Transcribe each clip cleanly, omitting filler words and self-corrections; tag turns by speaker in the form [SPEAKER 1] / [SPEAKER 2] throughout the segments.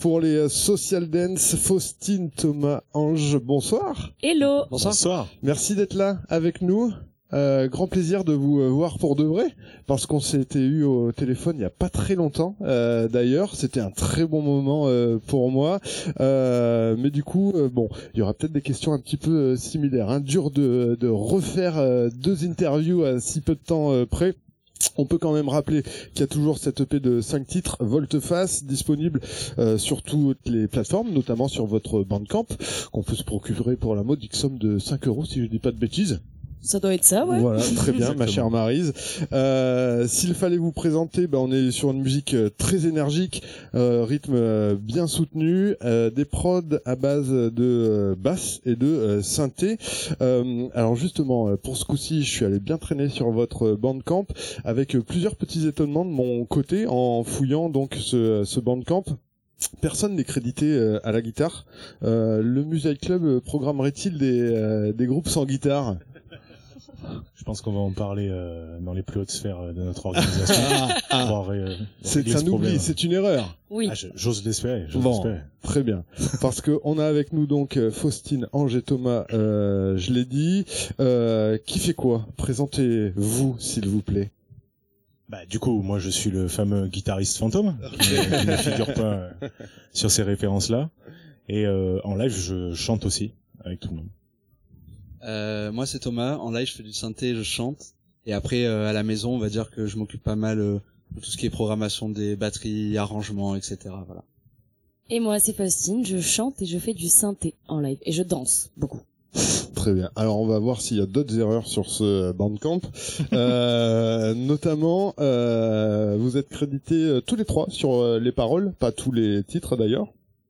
[SPEAKER 1] pour les Social Dance. Faustine, Thomas, Ange, bonsoir.
[SPEAKER 2] Hello.
[SPEAKER 3] Bonsoir.
[SPEAKER 1] Merci d'être là avec nous. Grand plaisir de vous voir pour de vrai, parce qu'on s'était eu au téléphone il y a pas très longtemps. D'ailleurs, c'était un très bon moment pour moi. Mais du coup, bon, il y aura peut-être des questions un petit peu similaires. Hein. Dur de refaire 2 interviews à si peu de temps près. On peut quand même rappeler qu'il y a toujours cette EP de 5 titres, Volte-Face, disponible sur toutes les plateformes, notamment sur votre Bandcamp, qu'on peut se procurer pour la modique somme de 5 € si je dis pas de bêtises.
[SPEAKER 2] Ça doit être ça, ouais.
[SPEAKER 1] Voilà, très bien, ma chère Maryse. S'il fallait vous présenter, on est sur une musique très énergique, rythme bien soutenu, des prods à base de basse et de synthé. Alors justement, pour ce coup-ci, je suis allé bien traîner sur votre Bandcamp avec plusieurs petits étonnements de mon côté en fouillant donc ce Bandcamp. Personne n'est crédité à la guitare. Le Music Club programmerait-il des groupes sans guitare ?
[SPEAKER 3] Je pense qu'on va en parler dans les plus hautes sphères de notre organisation.
[SPEAKER 1] C'est un oubli, c'est une erreur.
[SPEAKER 2] Oui.
[SPEAKER 3] J'ose l'espérer.
[SPEAKER 1] Très bien. Parce que on a avec nous donc Faustine, Ange et Thomas. Je l'ai dit. Qui fait quoi ? Présentez-vous, s'il vous plaît.
[SPEAKER 3] Du coup, moi, je suis le fameux guitariste fantôme qui ne figure pas sur ces références-là. Et en live, je chante aussi avec tout le monde.
[SPEAKER 4] Moi c'est Thomas, en live je fais du synthé, je chante, et après à la maison on va dire que je m'occupe pas mal de tout ce qui est programmation des batteries, arrangements, etc. Voilà.
[SPEAKER 2] Et moi c'est Faustine, je chante et je fais du synthé en live, et je danse beaucoup.
[SPEAKER 1] Très bien. Alors on va voir s'il y a d'autres erreurs sur ce Bandcamp. Notamment, vous êtes crédités tous les 3 sur les paroles, pas tous les titres d'ailleurs.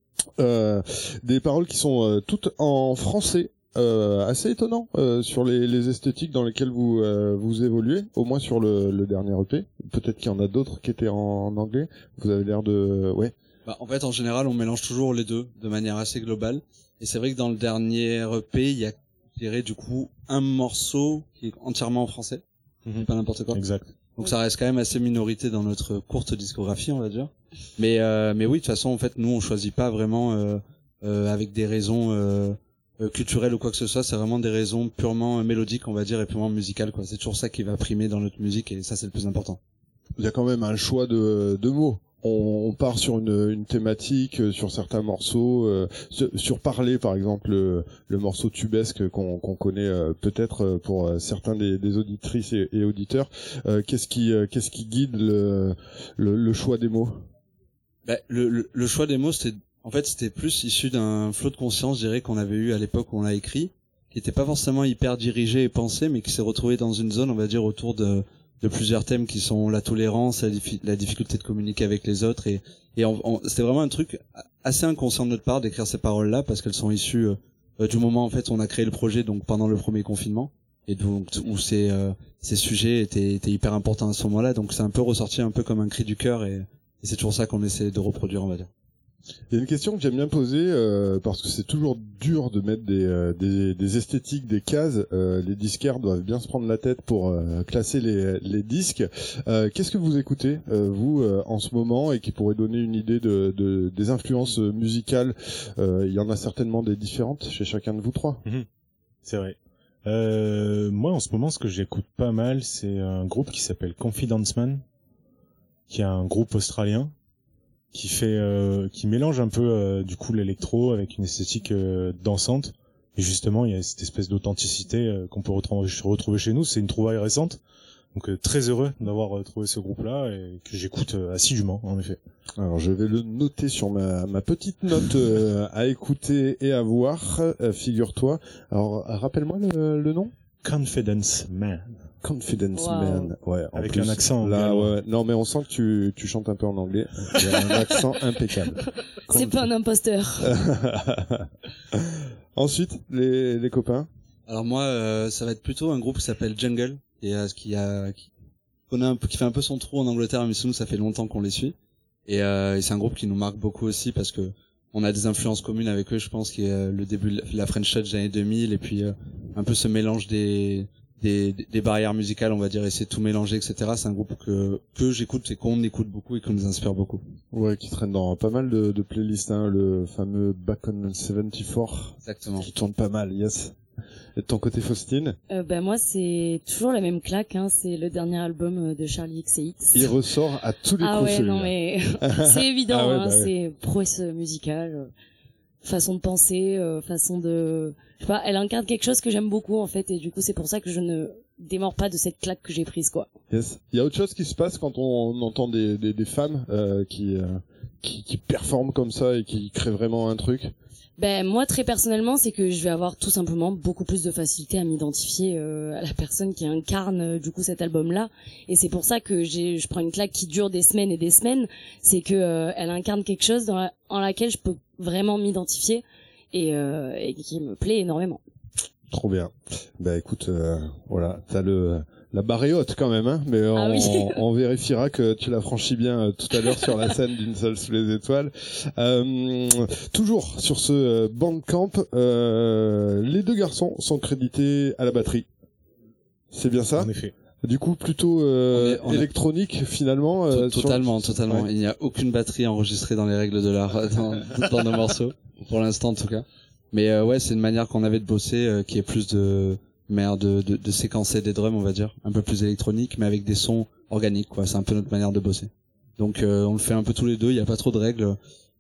[SPEAKER 1] Des paroles qui sont toutes en français. Assez étonnant sur les esthétiques dans lesquelles vous évoluez, au moins sur le dernier EP. Peut-être qu'il y en a d'autres qui étaient en anglais. Vous avez l'air de
[SPEAKER 4] En fait en général on mélange toujours les deux de manière assez globale, et c'est vrai que dans le dernier EP il y a, je dirais, du coup un morceau qui est entièrement en français. Pas n'importe quoi.
[SPEAKER 3] Exact.
[SPEAKER 4] Donc ça reste quand même assez minorité dans notre courte discographie, on va dire. Mais oui, de toute façon en fait nous on choisit pas vraiment avec des raisons culturelles ou quoi que ce soit, c'est vraiment des raisons purement mélodiques, on va dire, et purement musicales, quoi. C'est toujours ça qui va primer dans notre musique, et ça c'est le plus important.
[SPEAKER 1] Il y a quand même un choix de mots. On part sur une thématique sur certains morceaux, sur Parler par exemple, le morceau tubesque qu'on connaît peut-être pour certains des auditrices et auditeurs. Qu'est-ce qui guide le choix des mots ?
[SPEAKER 4] Le choix des mots, c'était plus issu d'un flot de conscience, je dirais, qu'on avait eu à l'époque où on l'a écrit, qui était pas forcément hyper dirigé et pensé, mais qui s'est retrouvé dans une zone, on va dire, autour de plusieurs thèmes qui sont la tolérance, la difficulté de communiquer avec les autres, et c'était vraiment un truc assez inconscient de notre part d'écrire ces paroles-là, parce qu'elles sont issues du moment en fait où on a créé le projet, donc pendant le premier confinement, et donc où ces sujets étaient hyper importants à ce moment-là, donc c'est un peu ressorti un peu comme un cri du cœur, et c'est toujours ça qu'on essaie de reproduire, on va dire.
[SPEAKER 1] Il y a une question que j'aime bien poser parce que c'est toujours dur de mettre des esthétiques, des cases. Les disquaires doivent bien se prendre la tête pour classer les disques. Qu'est-ce que vous écoutez vous en ce moment, et qui pourrait donner une idée des influences musicales? Il y en a certainement des différentes chez chacun de vous 3.
[SPEAKER 3] C'est vrai. Moi en ce moment, ce que j'écoute pas mal, c'est un groupe qui s'appelle Confidence Man, qui est un groupe australien qui mélange un peu du coup l'électro avec une esthétique dansante, et justement il y a cette espèce d'authenticité qu'on peut retrouver chez nous. C'est une trouvaille récente, donc très heureux d'avoir trouvé ce groupe-là, et que j'écoute assidûment en effet.
[SPEAKER 1] Alors je vais le noter sur ma petite note à écouter et à voir, figure-toi. Alors rappelle-moi le nom.
[SPEAKER 3] Confidence Man.
[SPEAKER 1] Confidence Man, ouais.
[SPEAKER 3] Avec
[SPEAKER 1] plus,
[SPEAKER 3] un accent.
[SPEAKER 1] Là, ouais. Non, mais on sent que tu chantes un peu en anglais. Il y a un accent impeccable.
[SPEAKER 2] C'est pas un imposteur.
[SPEAKER 1] Ensuite, les copains.
[SPEAKER 4] Alors moi, ça va être plutôt un groupe qui s'appelle Jungle, qui fait un peu son trou en Angleterre, mais nous ça fait longtemps qu'on les suit. Et c'est un groupe qui nous marque beaucoup aussi, parce que on a des influences communes avec eux, je pense, qui est le début de la French Touch des années 2000, et puis un peu ce mélange des des barrières musicales, on va dire, essayer de tout mélanger, etc. C'est un groupe que j'écoute et qu'on écoute beaucoup et qui nous inspire beaucoup.
[SPEAKER 1] Ouais, qui traîne dans pas mal de playlists, hein, le fameux Back on 74.
[SPEAKER 4] Exactement.
[SPEAKER 1] Qui tourne pas mal, yes. Et de ton côté, Faustine?
[SPEAKER 2] Moi, c'est toujours la même claque, hein. C'est le dernier album de Charlie XCX.
[SPEAKER 1] Il ressort à tous les coups.
[SPEAKER 2] Ah ouais,
[SPEAKER 1] celui-là.
[SPEAKER 2] non mais c'est évident,
[SPEAKER 1] Ah ouais,
[SPEAKER 2] hein.
[SPEAKER 1] bah ouais.
[SPEAKER 2] C'est prouesse musicale, façon de penser, façon de, je sais pas, elle incarne quelque chose que j'aime beaucoup en fait, et du coup c'est pour ça que je ne démords pas de cette claque que j'ai prise, quoi.
[SPEAKER 1] Yes. Il y a autre chose qui se passe quand on entend des femmes qui performent comme ça et qui créent vraiment un truc.
[SPEAKER 2] Ben moi très personnellement, c'est que je vais avoir tout simplement beaucoup plus de facilité à m'identifier à la personne qui incarne du coup cet album-là, et c'est pour ça que je prends une claque qui dure des semaines et des semaines. C'est que elle incarne quelque chose en laquelle je peux vraiment m'identifier et qui me plaît énormément.
[SPEAKER 1] Trop bien. Bah écoute, voilà, t'as la barre est haute quand même, hein, mais
[SPEAKER 2] Ah oui.
[SPEAKER 1] on vérifiera que tu l'as franchi bien tout à l'heure sur la scène d'une seule sous les étoiles. Toujours sur ce Bandcamp, les deux garçons sont crédités à la batterie. C'est bien ça?
[SPEAKER 3] En effet.
[SPEAKER 1] Du coup, plutôt
[SPEAKER 4] On est-
[SPEAKER 1] électronique finalement.
[SPEAKER 4] Totalement.
[SPEAKER 1] Ouais.
[SPEAKER 4] Il n'y a aucune batterie enregistrée dans les règles de l'art dans nos morceaux, pour l'instant en tout cas. Mais ouais, c'est une manière qu'on avait de bosser qui est plus de séquencer des drums, on va dire, un peu plus électronique, mais avec des sons organiques, quoi. C'est un peu notre manière de bosser. Donc on le fait un peu tous les deux. Il n'y a pas trop de règles.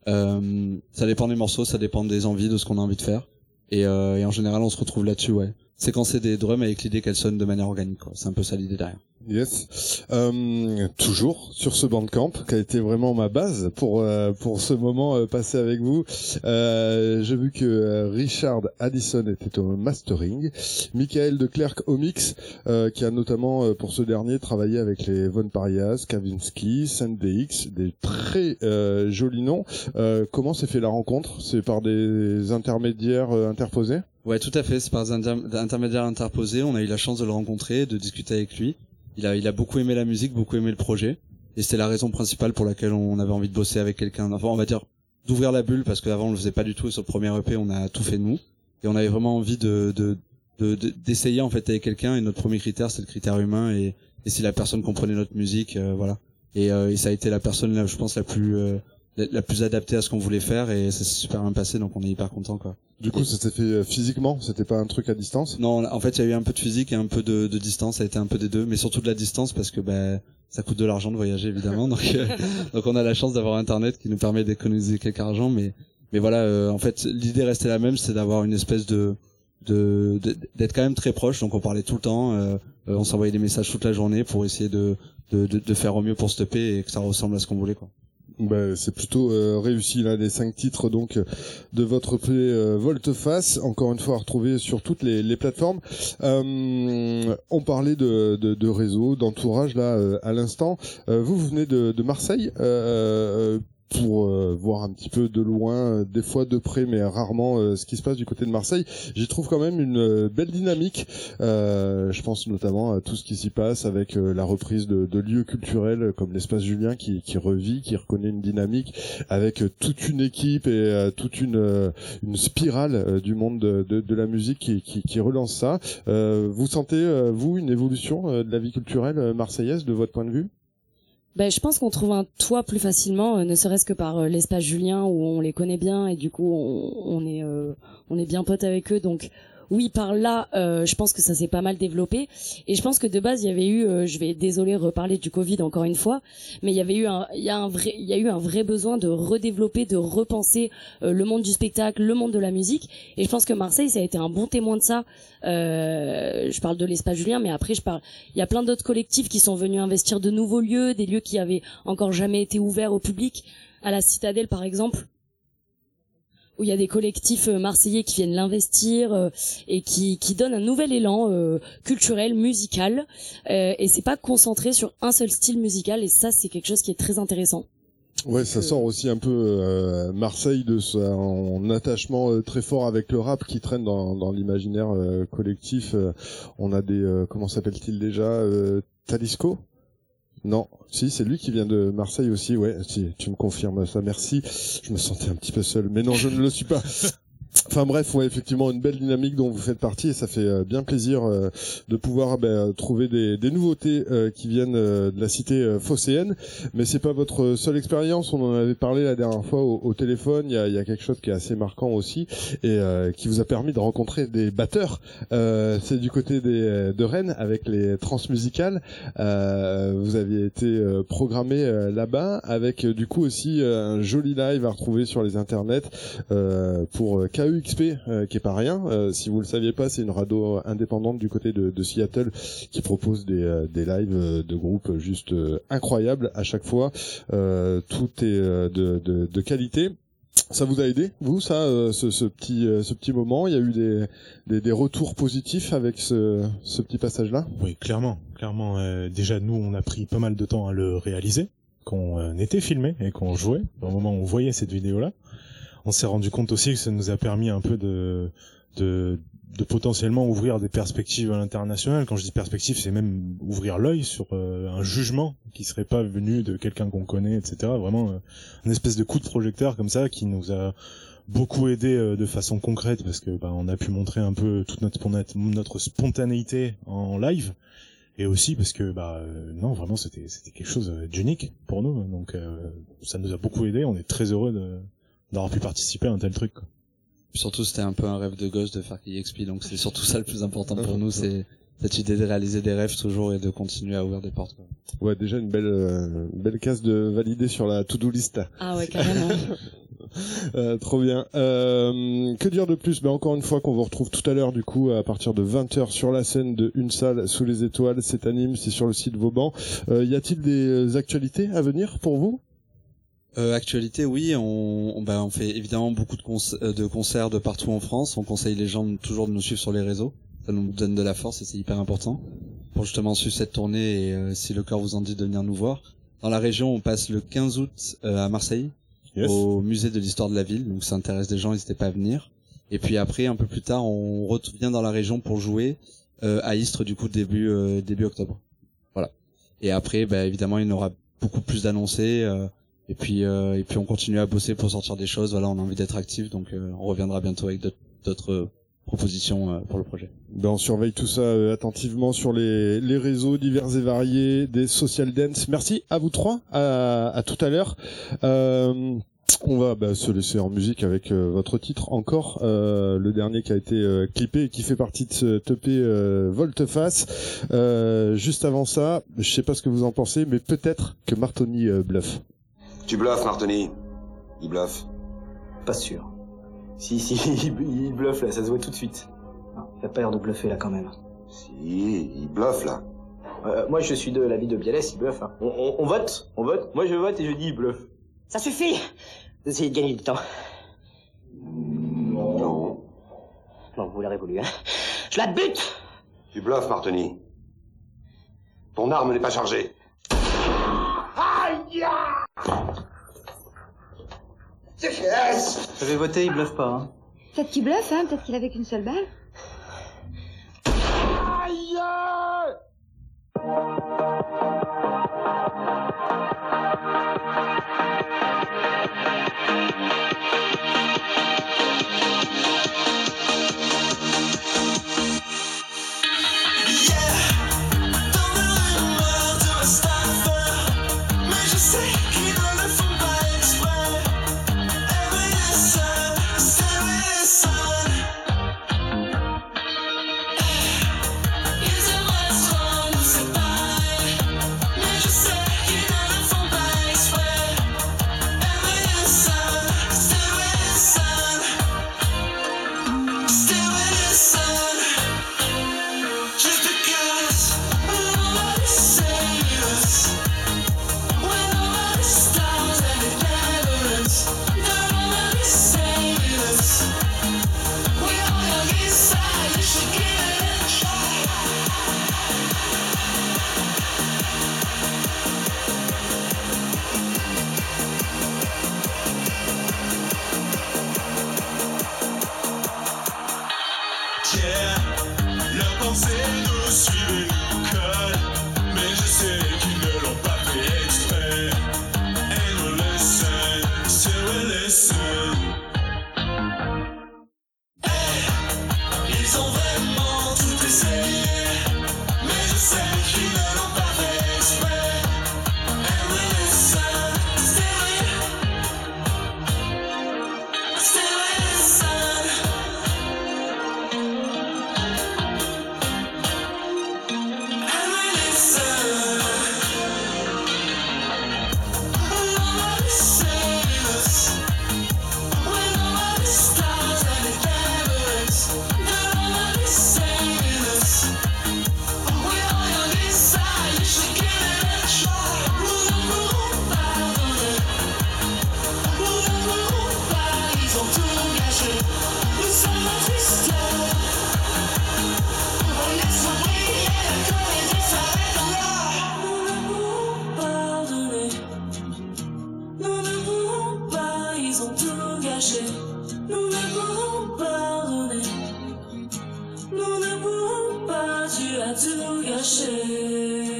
[SPEAKER 4] Ça dépend des morceaux, ça dépend des envies, de ce qu'on a envie de faire. Et en général, on se retrouve là-dessus, ouais. Séquencer des drums avec l'idée qu'elles sonnent de manière organique, quoi. C'est un peu ça l'idée derrière.
[SPEAKER 1] Yes. Toujours sur ce Bandcamp qui a été vraiment ma base pour ce moment passé avec vous. J'ai vu que Richard Addison était au mastering, Michael de Klerk au mix, qui a notamment pour ce dernier travaillé avec les Von Parias, Kavinsky, SandDX, des très jolis noms. Comment s'est fait la rencontre? C'est par des intermédiaires interposés?
[SPEAKER 4] Ouais, tout à fait. C'est par des intermédiaires interposés. On a eu la chance de le rencontrer, de discuter avec lui. Il a beaucoup aimé la musique, beaucoup aimé le projet. Et c'était la raison principale pour laquelle on avait envie de bosser avec quelqu'un. Enfin, on va dire, d'ouvrir la bulle, parce qu'avant on le faisait pas du tout. Et sur le premier EP, on a tout fait de nous. Et on avait vraiment envie d'essayer, en fait, avec quelqu'un. Et notre premier critère, c'est le critère humain. Et si la personne comprenait notre musique, voilà. Et ça a été la personne, là, je pense, la plus adaptée à ce qu'on voulait faire, et ça s'est super bien passé, donc on est hyper content, quoi.
[SPEAKER 1] Du coup, ça s'est fait physiquement, c'était pas un truc à distance?
[SPEAKER 4] Non, en fait, il y a eu un peu de physique et un peu de distance, ça a été un peu des deux, mais surtout de la distance, parce que ça coûte de l'argent de voyager, évidemment, donc on a la chance d'avoir Internet qui nous permet d'économiser quelques argent, mais voilà, en fait, l'idée restait la même, c'est d'avoir une espèce d'être quand même très proche, donc on parlait tout le temps, on s'envoyait des messages toute la journée pour essayer de faire au mieux pour stopper et que ça ressemble à ce qu'on voulait, quoi.
[SPEAKER 1] Bah, c'est plutôt réussi là, les 5 titres donc de votre EP Volte-Face, encore une fois à retrouver sur toutes les plateformes. On parlait de réseau, d'entourage là à l'instant. Vous venez de Marseille pour voir un petit peu de loin, des fois de près, mais rarement ce qui se passe du côté de Marseille. J'y trouve quand même une belle dynamique. Je pense notamment à tout ce qui s'y passe avec la reprise de lieux culturels comme l'Espace Julien qui revit, qui reconnaît une dynamique avec toute une équipe et toute une spirale du monde de la musique qui relance ça. Vous sentez, vous, une évolution de la vie culturelle marseillaise de votre point de vue?
[SPEAKER 2] Je pense qu'on trouve un toit plus facilement, ne serait-ce que par l'Espace Julien, où on les connaît bien et du coup on est bien potes avec eux. Donc oui, par là, je pense que ça s'est pas mal développé. Et je pense que de base il y avait eu, je vais désolé reparler du Covid encore une fois, mais il y a eu un vrai besoin de redévelopper, de repenser le monde du spectacle, le monde de la musique. Et je pense que Marseille, ça a été un bon témoin de ça. Je parle de l'Espace Julien, mais après il y a plein d'autres collectifs qui sont venus investir de nouveaux lieux, des lieux qui avaient encore jamais été ouverts au public, à la Citadelle par exemple, où il y a des collectifs marseillais qui viennent l'investir et qui donnent un nouvel élan culturel, musical, et c'est pas concentré sur un seul style musical, et ça c'est quelque chose qui est très intéressant.
[SPEAKER 1] Ouais, ça sort aussi un peu Marseille de son attachement très fort avec le rap qui traîne dans l'imaginaire collectif. On a des comment s'appelle-t-il déjà, Talisco? Non, si, c'est lui qui vient de Marseille aussi, ouais, si, tu me confirmes ça, merci. Je me sentais un petit peu seul, mais non, je ne le suis pas. Enfin bref, ouais, effectivement, une belle dynamique dont vous faites partie et ça fait bien plaisir de pouvoir trouver des nouveautés qui viennent de la cité phocéenne. Mais c'est pas votre seule expérience. On en avait parlé la dernière fois au téléphone. Il y a quelque chose qui est assez marquant aussi et qui vous a permis de rencontrer des batteurs. C'est du côté de Rennes avec les Transmusicales. Vous aviez été programmé là-bas avec du coup aussi un joli live à retrouver sur les internets pour KEXP qui est pas rien. Si vous le saviez pas, c'est une radio indépendante du côté de Seattle qui propose des lives de groupes juste incroyables à chaque fois. Tout est de qualité. Ça vous a aidé, vous, ça, ce petit moment? Il y a eu des retours positifs avec ce petit passage-là?
[SPEAKER 3] Oui, clairement. Déjà, nous, on a pris pas mal de temps à le réaliser, qu'on était filmé et qu'on jouait. Au moment où on voyait cette vidéo-là, on s'est rendu compte aussi que ça nous a permis un peu de potentiellement ouvrir des perspectives à l'international. Quand je dis perspective, c'est même ouvrir l'œil sur un jugement qui serait pas venu de quelqu'un qu'on connaît, etc. Vraiment une espèce de coup de projecteur comme ça qui nous a beaucoup aidé de façon concrète parce que on a pu montrer un peu toute notre spontanéité en live et aussi parce que non, vraiment c'était quelque chose d'unique pour nous. Donc ça nous a beaucoup aidé. On est très heureux d'avoir pu participer à un tel truc, quoi.
[SPEAKER 4] Surtout, c'était un peu un rêve de gosse de faire KEXP, donc c'est surtout ça le plus important pour nous, c'est cette idée de réaliser des rêves toujours et de continuer à ouvrir des portes.
[SPEAKER 1] Ouais, déjà une belle case de valider sur la to-do list.
[SPEAKER 2] Ah ouais, carrément.
[SPEAKER 1] Trop bien. Que dire de plus? Encore une fois qu'on vous retrouve tout à l'heure du coup à partir de 20h sur la scène de Une Salle sous les étoiles, c'est à Nîmes, c'est sur le site Vauban. Y a-t-il des actualités à venir pour vous?
[SPEAKER 4] Actualité, oui, on fait évidemment beaucoup de concerts de partout en France. On conseille les gens toujours de nous suivre sur les réseaux. Ça nous donne de la force et c'est hyper important pour justement suivre cette tournée et si le cœur vous en dit de venir nous voir. Dans la région, on passe le 15 août à Marseille, yes, au musée de l'histoire de la ville. Donc ça intéresse des gens, n'hésitez pas à venir. Et puis après, un peu plus tard, on revient dans la région pour jouer à Istres du coup début octobre. Voilà. Et après, évidemment, il y en aura beaucoup plus d'annoncés. Et puis on continue à bosser pour sortir des choses. Voilà, on a envie d'être actif, donc on reviendra bientôt avec d'autres propositions pour le projet.
[SPEAKER 1] On surveille tout ça attentivement sur les réseaux divers et variés des Social Dance. Merci à vous trois, à tout à l'heure. On va se laisser en musique avec votre titre encore, le dernier qui a été clippé et qui fait partie de ce EP Volte-Face. Juste avant ça, je sais pas ce que vous en pensez, mais peut-être que Martoni bluffe.
[SPEAKER 5] Tu bluffes, Martoni. Il bluffe.
[SPEAKER 6] Pas sûr. Si, il bluffe là, ça se voit tout de suite. Non, il a pas l'air de bluffer là quand même.
[SPEAKER 5] Si, il bluffe là.
[SPEAKER 6] Moi je suis de l'avis de Bialès, il bluffe. Hein. On vote. Moi je vote et je dis il bluffe.
[SPEAKER 7] Ça suffit d'essayer de gagner du temps.
[SPEAKER 5] Non.
[SPEAKER 7] Non, vous l'aurez voulu, hein. Je la bute.
[SPEAKER 5] Tu bluffes, Martoni. Ton arme n'est pas chargée. Aïe!
[SPEAKER 6] J'avais voté, il bluffe pas, hein.
[SPEAKER 8] Peut-être qu'il bluffe, hein, peut-être qu'il avait qu'une seule balle.
[SPEAKER 9] Leur pensée nous suivait, nous colle, mais je sais qu'ils ne l'ont pas fait exprès. And we'll listen, still we'll listen. Nous ne pouvons pas, tu as tout gâché.